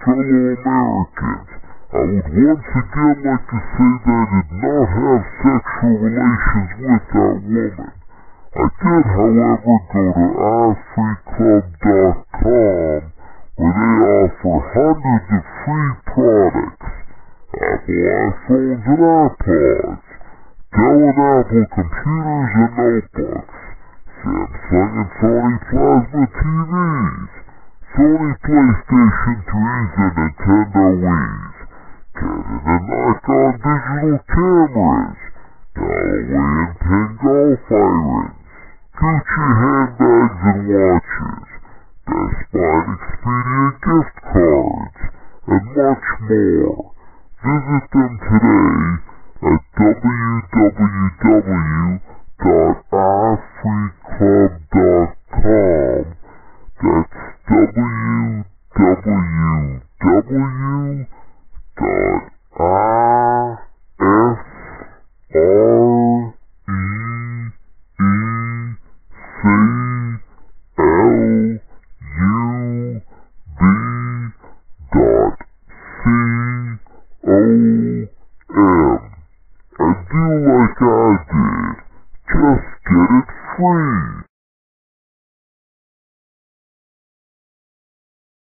fellow Americans, I would once again like to say that I did not have sexual relations with that woman. I did, however, go to iFreeClub.com, where they offer hundreds of free products: Apple iPhones and iPods, Dell and Apple computers and notebooks, Samsung and Sony plasma TVs, Sony PlayStation 3s and Nintendo Wiis, Canon and Nikon digital cameras, Galloway and Penn golf irons, Gucci handbags and watches, Best Buy and Expedia gift cards, and much more. Visit them today at www.ifreeclub.com. That's www.ifreeclub.com. And do like I did. Just get it free.